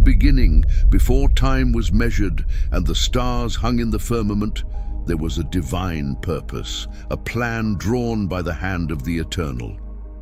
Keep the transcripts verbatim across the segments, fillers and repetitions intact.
beginning, before time was measured and the stars hung in the firmament, there was a divine purpose, a plan drawn by the hand of the Eternal.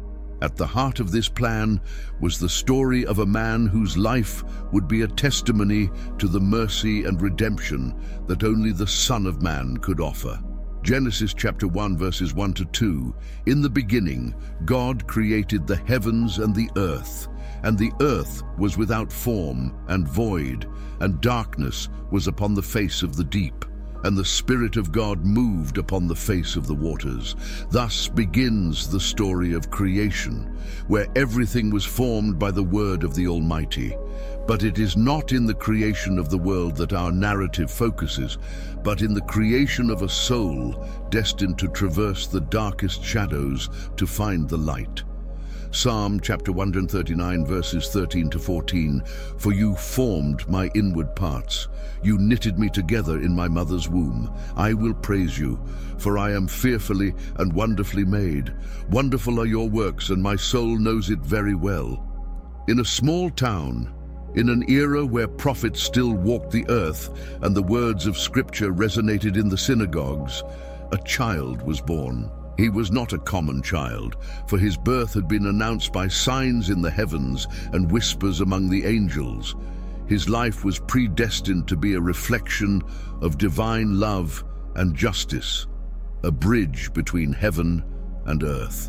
At the heart of this plan was the story of a man whose life would be a testimony to the mercy and redemption that only the Son of Man could offer. Genesis chapter one, verses one to two. In the beginning, God created the heavens and the earth, and the earth was without form and void, and darkness was upon the face of the deep. And the Spirit of God moved upon the face of the waters. Thus begins the story of creation, where everything was formed by the word of the Almighty. But it is not in the creation of the world that our narrative focuses, but in the creation of a soul destined to traverse the darkest shadows to find the light. Psalm chapter one hundred thirty-nine, verses thirteen to fourteen. For you formed my inward parts. You knitted me together in my mother's womb. I will praise you, for I am fearfully and wonderfully made. Wonderful are your works, and my soul knows it very well. In a small town, in an era where prophets still walked the earth and the words of Scripture resonated in the synagogues, a child was born. He was not a common child, for his birth had been announced by signs in the heavens and whispers among the angels. His life was predestined to be a reflection of divine love and justice, a bridge between heaven and earth.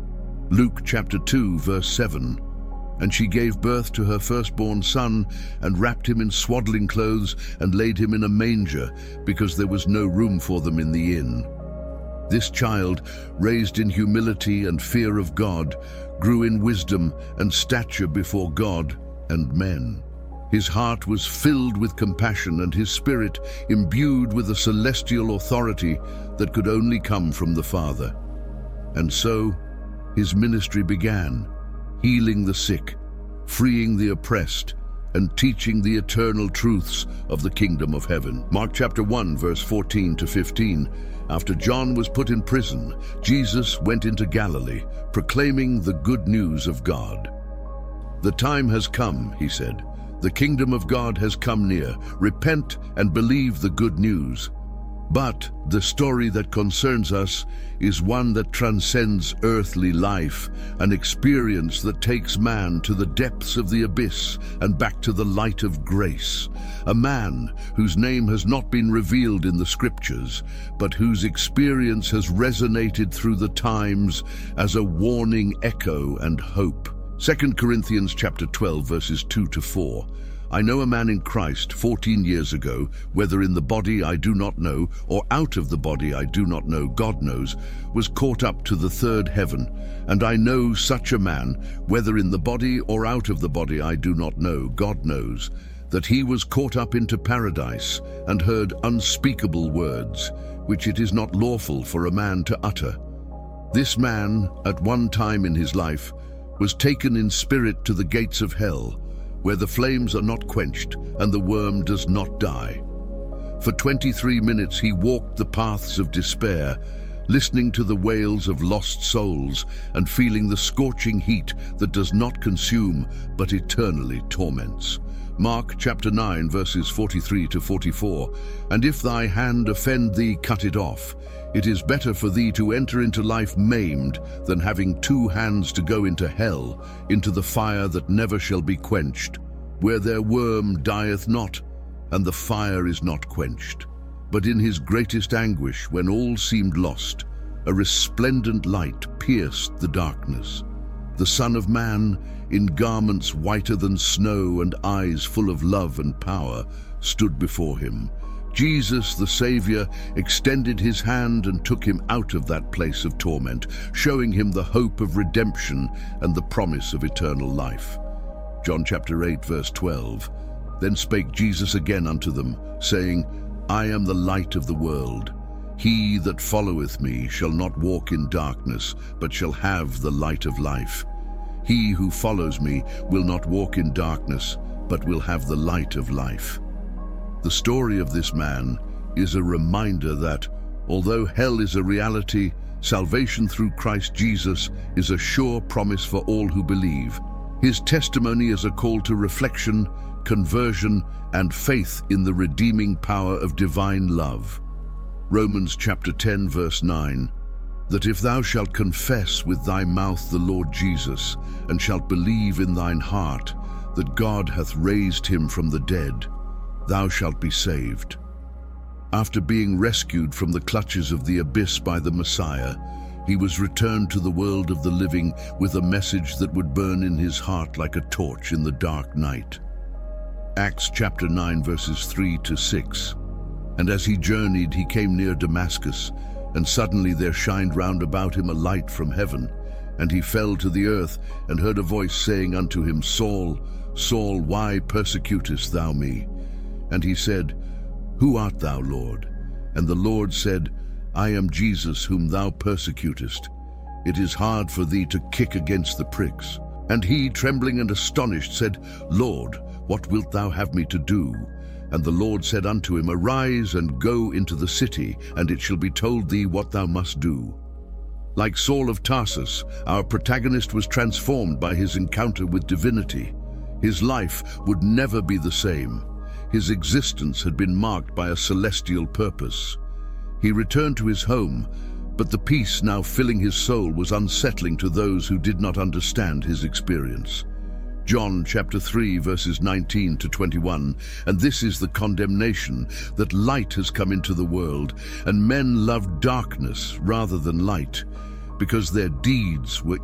Luke chapter two, verse seven. And she gave birth to her firstborn son, and wrapped him in swaddling clothes, and laid him in a manger, because there was no room for them in the inn. This child, raised in humility and fear of God, grew in wisdom and stature before God and men. His heart was filled with compassion, and his spirit imbued with a celestial authority that could only come from the Father. And so his ministry began, healing the sick, freeing the oppressed, and teaching the eternal truths of the kingdom of heaven. Mark chapter one, verse fourteen to fifteen. After John was put in prison, Jesus went into Galilee, proclaiming the good news of God. The time has come, he said. The kingdom of God has come near. Repent and believe the good news. But the story that concerns us is one that transcends earthly life, an experience that takes man to the depths of the abyss and back to the light of grace. A man whose name has not been revealed in the scriptures, but whose experience has resonated through the times as a warning echo and hope. Second Corinthians chapter twelve, verses two to four. I know a man in Christ fourteen years ago, whether in the body I do not know, or out of the body I do not know, God knows, was caught up to the third heaven. And I know such a man, whether in the body or out of the body I do not know, God knows, that he was caught up into paradise, and heard unspeakable words, which it is not lawful for a man to utter. This man, at one time in his life, was taken in spirit to the gates of hell, where the flames are not quenched and the worm does not die. For twenty-three minutes he walked the paths of despair, listening to the wails of lost souls and feeling the scorching heat that does not consume but eternally torments. Mark chapter nine, verses forty-three to forty-four. And if thy hand offend thee, cut it off. It is better for thee to enter into life maimed than having two hands to go into hell, into the fire that never shall be quenched, where their worm dieth not, and the fire is not quenched. But in his greatest anguish, when all seemed lost, a resplendent light pierced the darkness. The Son of Man, in garments whiter than snow and eyes full of love and power, stood before him. Jesus, the Savior, extended his hand and took him out of that place of torment, showing him the hope of redemption and the promise of eternal life. John chapter eight, verse twelve. Then spake Jesus again unto them, saying, I am the light of the world. He that followeth me shall not walk in darkness, but shall have the light of life. He who follows me will not walk in darkness, but will have the light of life. The story of this man is a reminder that, although hell is a reality, salvation through Christ Jesus is a sure promise for all who believe. His testimony is a call to reflection, conversion, and faith in the redeeming power of divine love. Romans chapter ten verse nine, that if thou shalt confess with thy mouth the Lord Jesus, and shalt believe in thine heart that God hath raised him from the dead, thou shalt be saved. After being rescued from the clutches of the abyss by the Messiah, he was returned to the world of the living with a message that would burn in his heart like a torch in the dark night. Acts chapter nine verses three to six. And as he journeyed, he came near Damascus, and suddenly there shined round about him a light from heaven. And he fell to the earth, and heard a voice saying unto him, Saul, Saul, why persecutest thou me? And he said, Who art thou, Lord? And the Lord said, I am Jesus whom thou persecutest. It is hard for thee to kick against the pricks. And he, trembling and astonished, said, Lord, what wilt thou have me to do? And the Lord said unto him, Arise and go into the city, and it shall be told thee what thou must do. Like Saul of Tarsus, our protagonist was transformed by his encounter with divinity. His life would never be the same. His existence had been marked by a celestial purpose. He returned to his home, but the peace now filling his soul was unsettling to those who did not understand his experience. John chapter three verses nineteen to twenty-one, and this is the condemnation, that light has come into the world, and men loved darkness rather than light, because their deeds were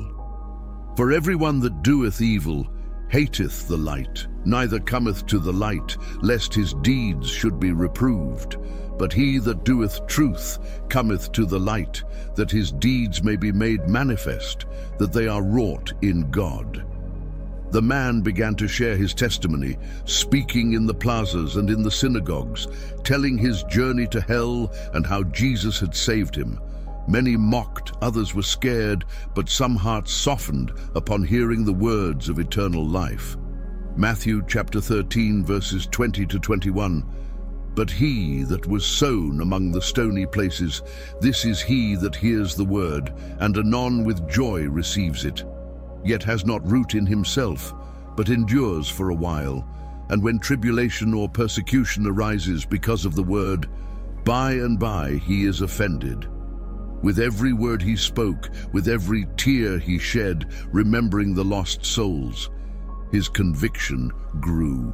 evil. For everyone that doeth evil hateth the light, neither cometh to the light, lest his deeds should be reproved. But he that doeth truth cometh to the light, that his deeds may be made manifest, that they are wrought in God. The man began to share his testimony, speaking in the plazas and in the synagogues, telling his journey to hell and how Jesus had saved him. Many mocked, others were scared, but some hearts softened upon hearing the words of eternal life. Matthew chapter thirteen verses twenty to twenty-one. But he that was sown among the stony places, this is he that hears the word, and anon with joy receives it, yet has not root in himself, but endures for a while. And when tribulation or persecution arises because of the word, by and by he is offended. With every word he spoke, with every tear he shed, remembering the lost souls, his conviction grew.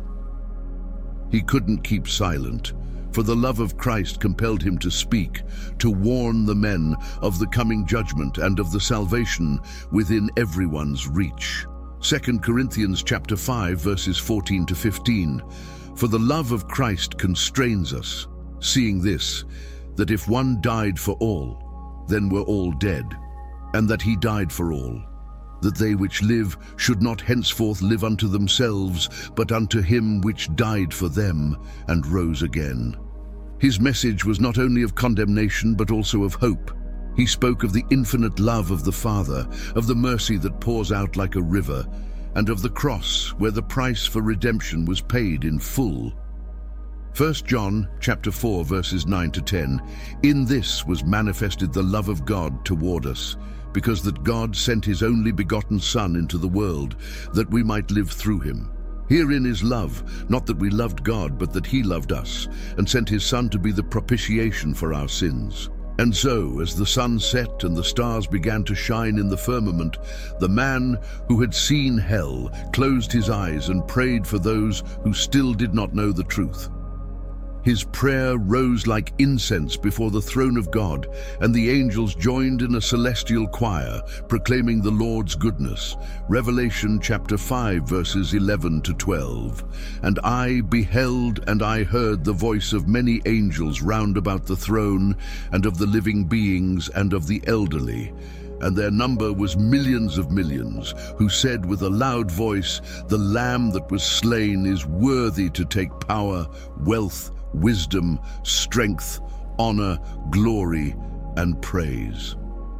He couldn't keep silent, for the love of Christ compelled him to speak, to warn the men of the coming judgment and of the salvation within everyone's reach. Second Corinthians chapter five verses fourteen to fifteen. For the love of Christ constrains us, seeing this, that if one died for all, then were all dead, and that he died for all, that they which live should not henceforth live unto themselves, but unto him which died for them and rose again. His message was not only of condemnation, but also of hope. He spoke of the infinite love of the Father, of the mercy that pours out like a river, and of the cross where the price for redemption was paid in full. First John chapter four verses nine to ten. In this was manifested the love of God toward us, because that God sent his only begotten Son into the world, that we might live through him. Herein is love, not that we loved God, but that he loved us, and sent his Son to be the propitiation for our sins. And so, as the sun set and the stars began to shine in the firmament, the man who had seen hell closed his eyes and prayed for those who still did not know the truth. His prayer rose like incense before the throne of God, and the angels joined in a celestial choir, proclaiming the Lord's goodness. Revelation chapter five, verses eleven to twelve. And I beheld, and I heard the voice of many angels round about the throne, and of the living beings, and of the elderly. And their number was millions of millions, who said with a loud voice, The Lamb that was slain is worthy to take power, wealth, wisdom, strength, honor, glory, and praise.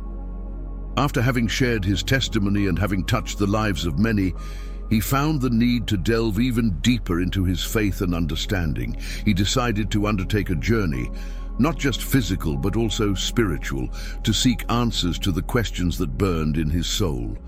After having shared his testimony and having touched the lives of many, he found the need to delve even deeper into his faith and understanding. He decided to undertake a journey, not just physical but also spiritual, to seek answers to the questions that burned in his soul.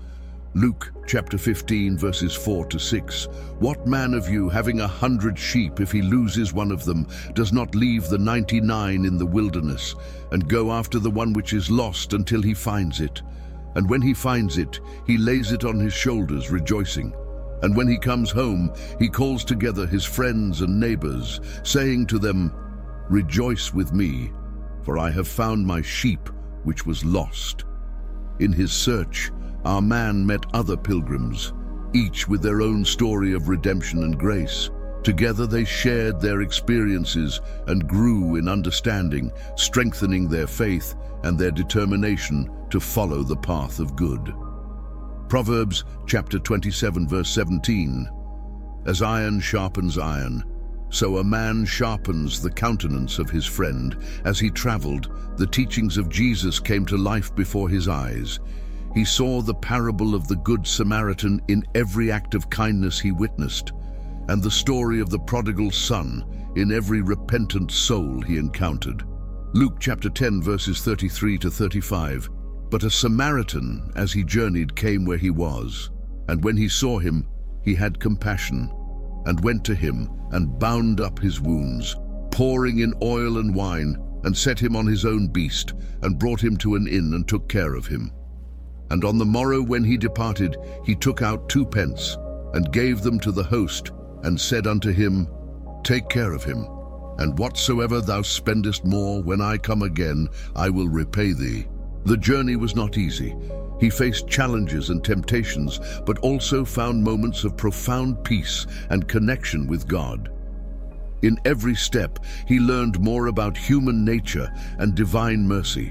Luke chapter fifteen, verses four to six. What man of you, having a hundred sheep, if he loses one of them, does not leave the ninety-nine in the wilderness, and go after the one which is lost until he finds it? And when he finds it, he lays it on his shoulders, rejoicing. And when he comes home, he calls together his friends and neighbors, saying to them, Rejoice with me, for I have found my sheep which was lost. In his search, our man met other pilgrims, each with their own story of redemption and grace. Together they shared their experiences and grew in understanding, strengthening their faith and their determination to follow the path of good. Proverbs chapter twenty-seven, verse seventeen. As iron sharpens iron, so a man sharpens the countenance of his friend. As he traveled, the teachings of Jesus came to life before his eyes. He saw the parable of the Good Samaritan in every act of kindness he witnessed, and the story of the prodigal son in every repentant soul he encountered. Luke chapter ten, verses thirty-three to thirty-five. But a Samaritan, as he journeyed, came where he was, and when he saw him, he had compassion, and went to him and bound up his wounds, pouring in oil and wine, and set him on his own beast, and brought him to an inn and took care of him. And on the morrow when he departed, he took out two pence, and gave them to the host, and said unto him, Take care of him, and whatsoever thou spendest more, when I come again, I will repay thee. The journey was not easy. He faced challenges and temptations, but also found moments of profound peace and connection with God. In every step, he learned more about human nature and divine mercy.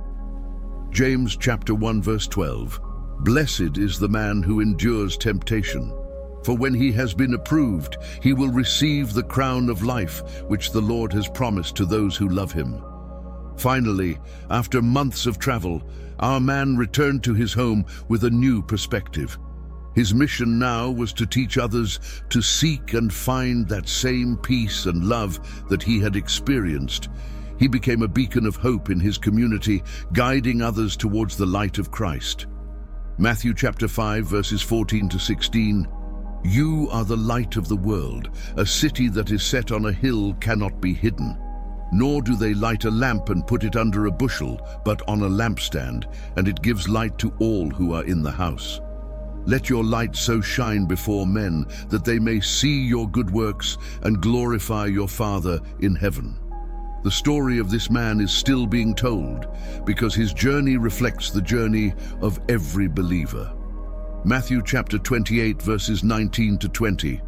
James chapter one, verse twelve. Blessed is the man who endures temptation, for when he has been approved, he will receive the crown of life which the Lord has promised to those who love him. Finally, after months of travel, our man returned to his home with a new perspective. His mission now was to teach others to seek and find that same peace and love that he had experienced. He became a beacon of hope in his community, guiding others towards the light of Christ. Matthew chapter five, verses fourteen to sixteen. You are the light of the world. A city that is set on a hill cannot be hidden. Nor do they light a lamp and put it under a bushel, but on a lampstand, and it gives light to all who are in the house. Let your light so shine before men that they may see your good works and glorify your Father in heaven. The story of this man is still being told because his journey reflects the journey of every believer. Matthew chapter twenty-eight, verses nineteen to twenty.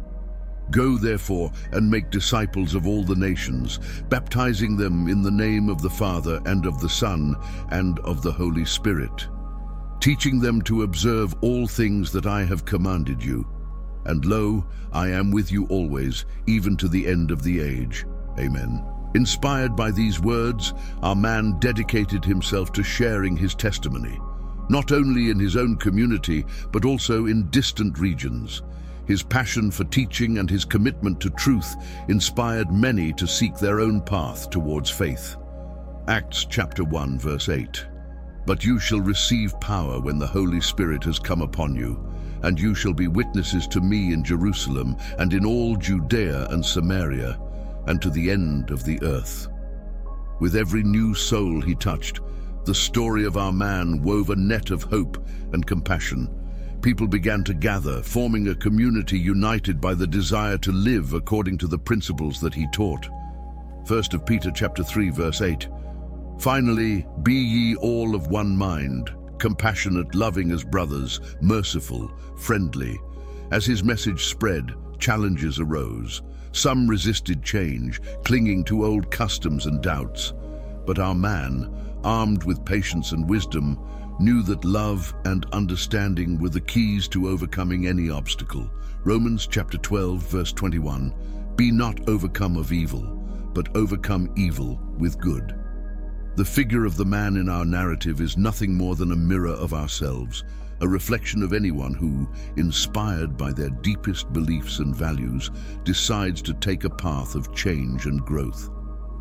Go therefore and make disciples of all the nations, baptizing them in the name of the Father and of the Son and of the Holy Spirit, teaching them to observe all things that I have commanded you. And lo, I am with you always, even to the end of the age. Amen. Inspired by these words, our man dedicated himself to sharing his testimony, not only in his own community, but also in distant regions. His passion for teaching and his commitment to truth inspired many to seek their own path towards faith. Acts chapter one, verse eight. But you shall receive power when the Holy Spirit has come upon you, and you shall be witnesses to me in Jerusalem and in all Judea and Samaria, and to the end of the earth. With every new soul he touched, the story of our man wove a net of hope and compassion. People began to gather, forming a community united by the desire to live according to the principles that he taught. First of Peter chapter three, verse eight. Finally, be ye all of one mind, compassionate, loving as brothers, merciful, friendly. As his message spread, challenges arose. Some resisted change, clinging to old customs and doubts. But our man, armed with patience and wisdom, knew that love and understanding were the keys to overcoming any obstacle. Romans chapter twelve, verse twenty-one. Be not overcome of evil, but overcome evil with good. The figure of the man in our narrative is nothing more than a mirror of ourselves, a reflection of anyone who, inspired by their deepest beliefs and values, decides to take a path of change and growth.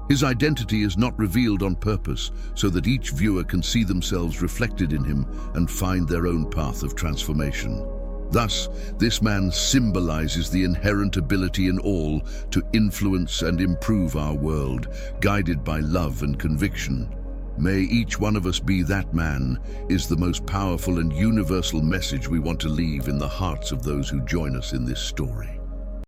His identity is not revealed on purpose, so that each viewer can see themselves reflected in him and find their own path of transformation. Thus, this man symbolizes the inherent ability in all to influence and improve our world, guided by love and conviction. May each one of us be that man, is the most powerful and universal message we want to leave in the hearts of those who join us in this story.